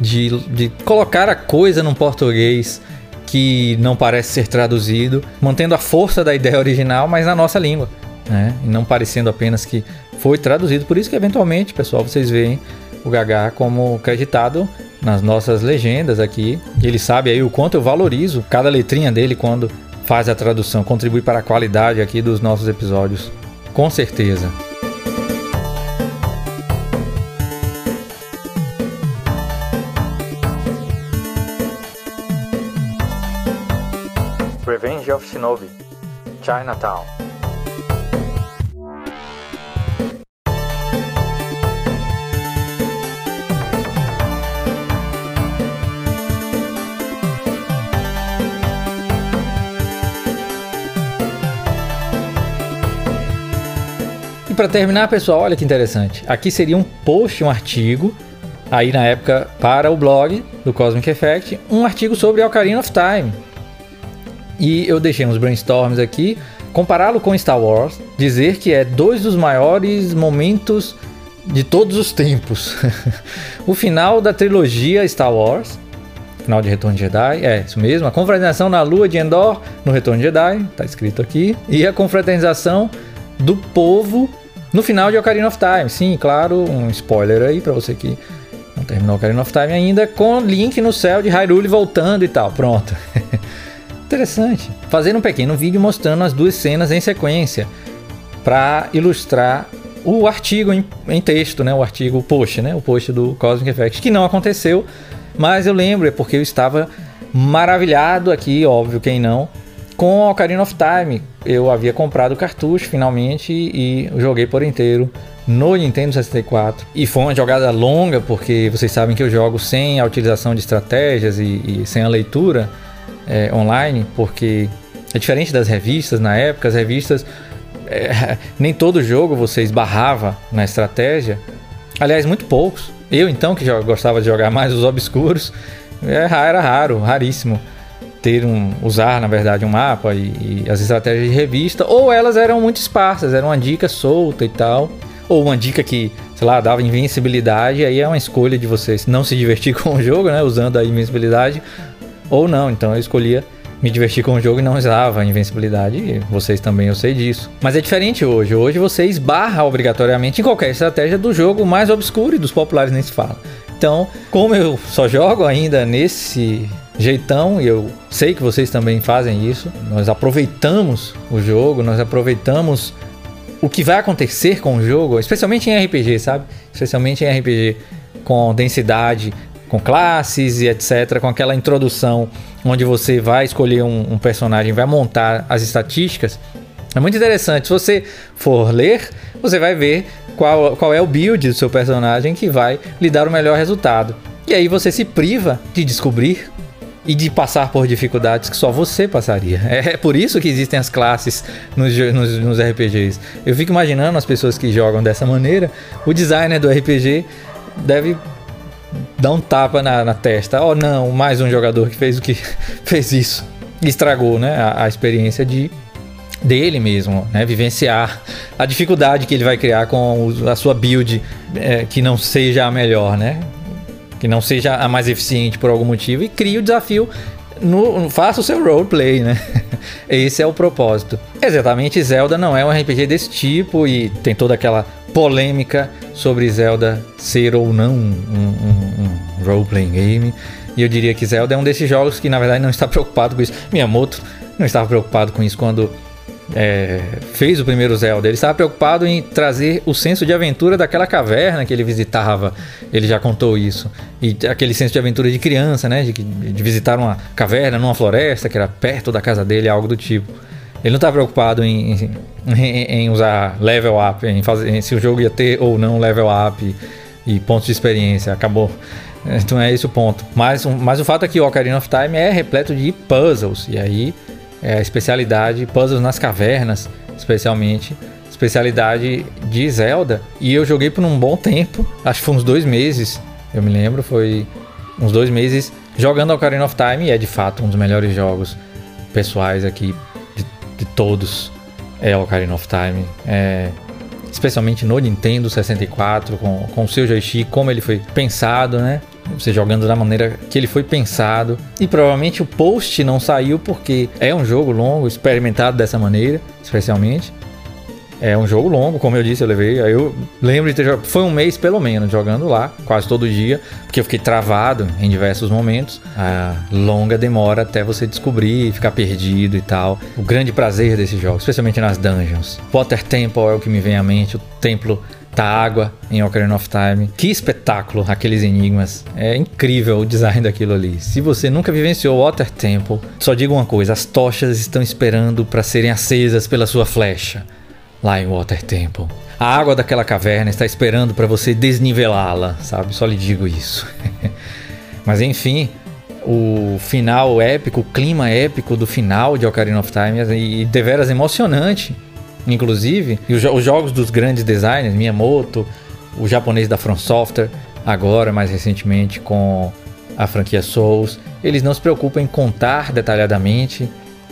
de colocar a coisa num português que não parece ser traduzido, mantendo a força da ideia original, mas na nossa língua, né? E não parecendo apenas que foi traduzido. Por isso que, eventualmente, pessoal, vocês veem o Gagá como creditado nas nossas legendas aqui. Ele sabe aí o quanto eu valorizo cada letrinha dele quando faz a tradução, contribui para a qualidade aqui dos nossos episódios, com certeza. Revenge of Shinobi, Chinatown. E para terminar, pessoal, olha que interessante. Aqui seria um post, um artigo, aí na época para o blog do Cosmic Effect, um artigo sobre Ocarina of Time. E eu deixei uns brainstorms aqui, compará-lo com Star Wars, dizer que é 2 dos maiores momentos de todos os tempos. O final da trilogia Star Wars, final de Retorno de Jedi, é isso mesmo, a confraternização na Lua de Endor no Retorno de Jedi, tá escrito aqui, e a confraternização do povo no final de Ocarina of Time. Sim, claro, um spoiler aí pra você que não terminou Ocarina of Time ainda, com Link no céu de Hyrule voltando e tal, pronto. Interessante. Fazer um pequeno vídeo mostrando as duas cenas em sequência para ilustrar o artigo em texto, né? O artigo, o post, né? O post do Cosmic Effect, que não aconteceu, mas eu lembro, é porque eu estava maravilhado aqui, óbvio, quem não, com Ocarina of Time. Eu havia comprado o cartucho finalmente e joguei por inteiro no Nintendo 64. E foi uma jogada longa, porque vocês sabem que eu jogo sem a utilização de estratégias e sem a leitura online, porque é diferente das revistas. Na época, as revistas, nem todo jogo você esbarrava na estratégia. Aliás, muito poucos. Eu, então, que gostava de jogar mais os obscuros, era raríssimo usar, na verdade, um mapa e as estratégias de revista, ou elas eram muito esparsas, era uma dica solta e tal, ou uma dica que, sei lá, dava invencibilidade. Aí é uma escolha de vocês não se divertir com o jogo, né, usando a invencibilidade, ou não. Então eu escolhia me divertir com o jogo e não usava a invencibilidade, e vocês também, eu sei disso. Mas é diferente hoje. Hoje você esbarra obrigatoriamente em qualquer estratégia do jogo mais obscuro, e dos populares nem se fala. Então, como eu só jogo ainda nesse jeitão, e eu sei que vocês também fazem isso, nós aproveitamos o jogo, nós aproveitamos o que vai acontecer com o jogo, especialmente em RPG, sabe? Especialmente em RPG com densidade com classes e etc, com aquela introdução onde você vai escolher um personagem, vai montar as estatísticas. É muito interessante. Se você for ler, você vai ver qual é o build do seu personagem que vai lhe dar o melhor resultado. E aí você se priva de descobrir e de passar por dificuldades que só você passaria. É por isso que existem as classes nos RPGs. Eu fico imaginando as pessoas que jogam dessa maneira. O designer do RPG deve dar um tapa na testa. Oh não, mais um jogador que fez isso. E estragou, né, a experiência dele mesmo, né, vivenciar a dificuldade que ele vai criar com a sua build que não seja a melhor, né? Que não seja a mais eficiente por algum motivo, e crie o desafio, faça o seu roleplay, né? Esse é o propósito. Exatamente, Zelda não é um RPG desse tipo, e tem toda aquela polêmica sobre Zelda ser ou não um role-playing game. E eu diria que Zelda é um desses jogos que na verdade não está preocupado com isso. Miyamoto não estava preocupado com isso quando fez o primeiro Zelda. Ele estava preocupado em trazer o senso de aventura daquela caverna que ele visitava. Ele já contou isso. E aquele senso de aventura de criança, né? De visitar uma caverna numa floresta que era perto da casa dele, algo do tipo. Ele não estava preocupado em usar level up, em se o jogo ia ter ou não level up e pontos de experiência. Acabou. Então é esse o ponto. Mas o fato é que o Ocarina of Time é repleto de puzzles. E aí a especialidade, puzzles nas cavernas, especialmente, especialidade de Zelda. E eu joguei por um bom tempo, acho que foi uns 2 meses, eu me lembro, foi uns 2 meses jogando Ocarina of Time, e é de fato um dos melhores jogos pessoais aqui de todos, é Ocarina of Time, especialmente no Nintendo 64, com o seu joystick, como ele foi pensado, né? Você jogando da maneira que ele foi pensado. E provavelmente o post não saiu porque é um jogo longo, experimentado dessa maneira, especialmente. É um jogo longo, como eu disse, eu levei. Aí eu lembro de ter jogado. Foi um mês pelo menos jogando lá, quase todo dia, porque eu fiquei travado em diversos momentos. A longa demora até você descobrir, ficar perdido e tal. O grande prazer desse jogo, especialmente nas dungeons. Water Temple é o que me vem à mente, o templo da água em Ocarina of Time. Que espetáculo, aqueles enigmas. É incrível o design daquilo ali. Se você nunca vivenciou Water Temple, só digo uma coisa: as tochas estão esperando para serem acesas pela sua flecha lá em Water Temple. A água daquela caverna está esperando para você desnivelá-la, sabe? Só lhe digo isso. Mas enfim, o final épico, o clima épico do final de Ocarina of Time, e deveras emocionante, inclusive. E os jogos dos grandes designers, Miyamoto, o japonês da From Software, agora mais recentemente com a franquia Souls, eles não se preocupam em contar detalhadamente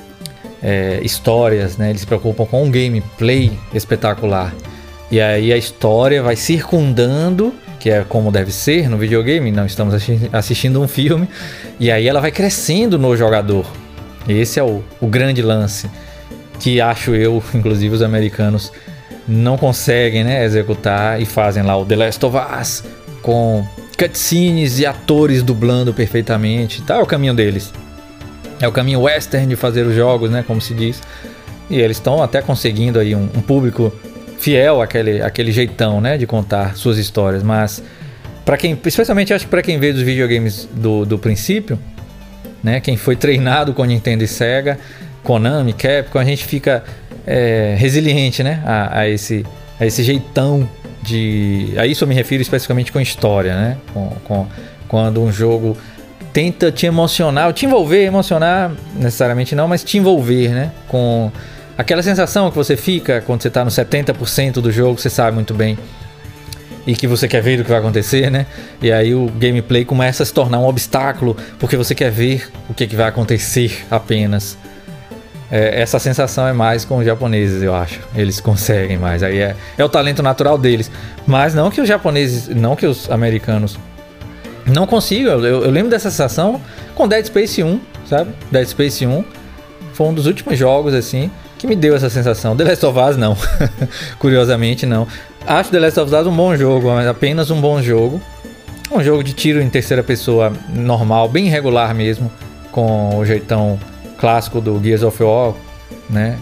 histórias, né? Eles se preocupam com um gameplay espetacular. E aí a história vai circundando, que é como deve ser no videogame, não estamos assistindo um filme, e aí ela vai crescendo no jogador. Esse é o grande lance, que acho eu, inclusive os americanos, não conseguem, né, executar, e fazem lá o The Last of Us, com cutscenes e atores dublando perfeitamente. Tá, é o caminho deles. É o caminho western de fazer os jogos, né, como se diz. E eles estão até conseguindo aí um público fiel àquele jeitão, né, de contar suas histórias. Mas para quem, especialmente acho que para quem veio dos videogames do princípio, né, quem foi treinado com Nintendo e Sega, Konami, Capcom, a gente fica resiliente, né, a esse jeitão de... A isso eu me refiro especificamente com história, né, quando um jogo tenta te emocionar, te envolver, emocionar necessariamente não, mas te envolver, né? Com aquela sensação que você fica quando você está no 70% do jogo, você sabe muito bem, e que você quer ver o que vai acontecer, né? E aí o gameplay começa a se tornar um obstáculo, porque você quer ver o que vai acontecer apenas. Essa sensação é mais com os japoneses, eu acho. Eles conseguem mais. Aí é o talento natural deles. Mas não que os japoneses, não que os americanos não consigo, eu lembro dessa sensação com Dead Space 1, sabe? Dead Space 1 foi um dos últimos jogos, assim, que me deu essa sensação. The Last of Us, não. Curiosamente, não. Acho The Last of Us um bom jogo, mas apenas um bom jogo. Um jogo de tiro em terceira pessoa normal, bem regular mesmo, com o jeitão clássico do Gears of War, né?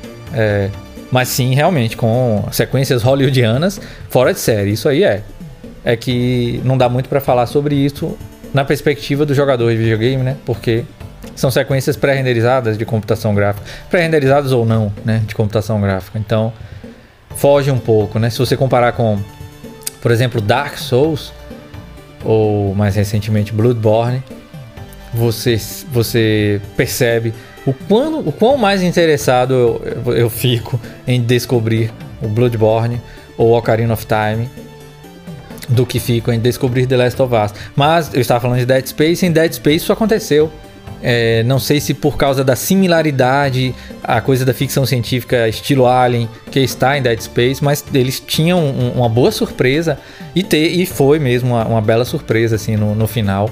Mas sim, realmente, com sequências hollywoodianas fora de série. Isso aí é que não dá muito pra falar sobre isso na perspectiva do jogador de videogame, né? Porque são sequências pré-renderizadas de computação gráfica. Pré-renderizadas ou não, né? De computação gráfica. Então, foge um pouco, né? Se você comparar com, por exemplo, Dark Souls, ou mais recentemente Bloodborne, você percebe o quão mais interessado eu fico em descobrir o Bloodborne ou Ocarina of Time do que fico em descobrir The Last of Us. Mas eu estava falando de Dead Space, e em Dead Space isso aconteceu. Não sei se por causa da similaridade, a coisa da ficção científica estilo Alien, que está em Dead Space, mas eles tinham uma boa surpresa, e foi mesmo uma bela surpresa assim, no final.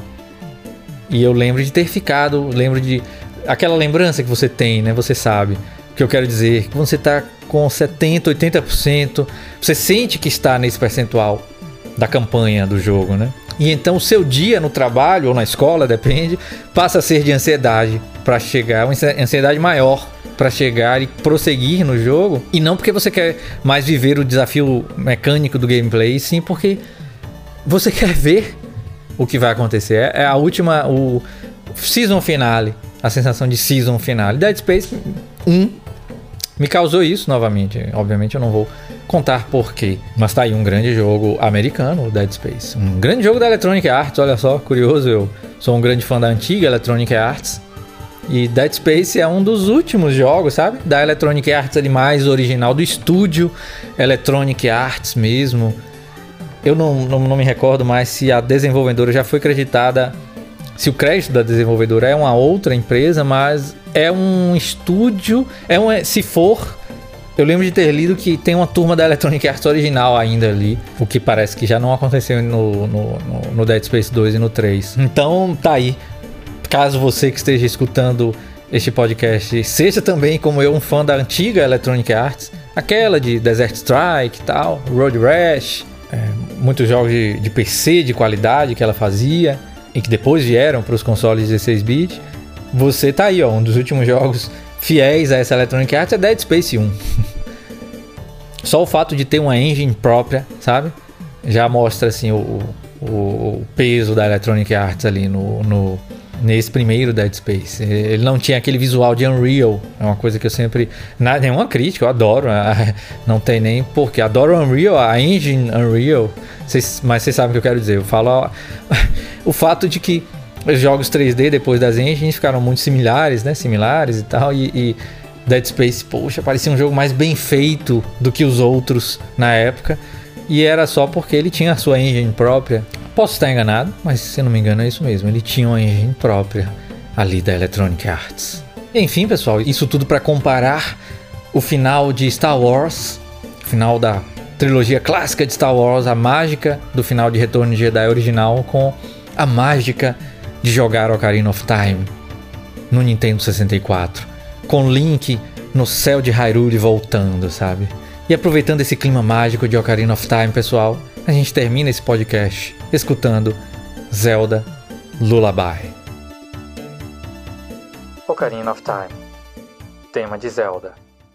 E eu lembro de ter ficado, aquela lembrança que você tem, né? Você sabe o que eu quero dizer, que você está com 70%, 80%, você sente que está nesse percentual da campanha do jogo, né? E então o seu dia no trabalho ou na escola, depende, passa a ser de ansiedade para chegar, uma ansiedade maior para chegar e prosseguir no jogo. E não porque você quer mais viver o desafio mecânico do gameplay, sim porque você quer ver o que vai acontecer. É a última, o season finale, a sensação de season finale. Dead Space 1 me causou isso novamente. Obviamente eu não vou contar porquê, mas tá aí um grande jogo americano, o Dead Space. Um grande jogo da Electronic Arts, olha só, curioso, eu sou um grande fã da antiga Electronic Arts. E Dead Space é um dos últimos jogos, sabe? Da Electronic Arts ali mais original, do estúdio Electronic Arts mesmo. Eu não me recordo mais se a desenvolvedora já foi creditada, se o crédito da desenvolvedora é uma outra empresa, mas é um estúdio, se for, eu lembro de ter lido que tem uma turma da Electronic Arts original ainda ali, o que parece que já não aconteceu no Dead Space 2 e no 3. Então tá aí, caso você que esteja escutando este podcast seja também, como eu, um fã da antiga Electronic Arts, aquela de Desert Strike e tal, Road Rash, muitos jogos de PC de qualidade que ela fazia e que depois vieram para os consoles 16-bit, você tá aí, ó, um dos últimos jogos fiéis a essa Electronic Arts é Dead Space 1. Só o fato de ter uma engine própria, sabe? Já mostra assim o peso da Electronic Arts ali nesse primeiro Dead Space. Ele não tinha aquele visual de Unreal. É uma coisa que eu sempre... Nenhuma crítica, eu adoro. Não tem nem porquê. Adoro Unreal, a engine Unreal. Mas vocês sabem o que eu quero dizer. Eu falo o fato de que os jogos 3D depois das engines ficaram muito similares, né? Similares e tal. E Dead Space, poxa, parecia um jogo mais bem feito do que os outros na época. E era só porque ele tinha a sua engine própria. Posso estar enganado, mas se não me engano é isso mesmo. Ele tinha uma engine própria ali da Electronic Arts. Enfim, pessoal, isso tudo para comparar o final de Star Wars, o final da trilogia clássica de Star Wars, a mágica do final de Retorno de Jedi original, com a mágica de jogar Ocarina of Time no Nintendo 64, com Link no céu de Hyrule voltando, sabe? E aproveitando esse clima mágico de Ocarina of Time, pessoal, a gente termina esse podcast escutando Zelda Lullaby. Ocarina of Time, tema de Zelda.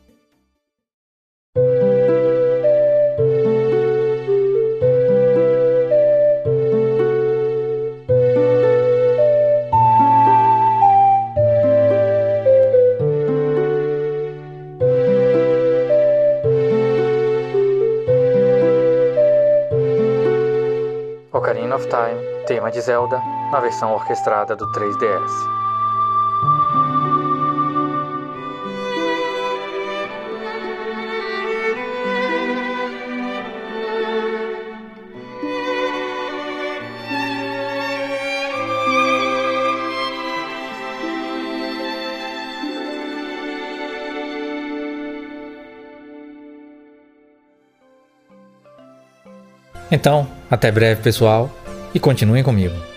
Ocarina of Time, tema de Zelda, na versão orquestrada do 3DS. Então, até breve, pessoal, e continuem comigo.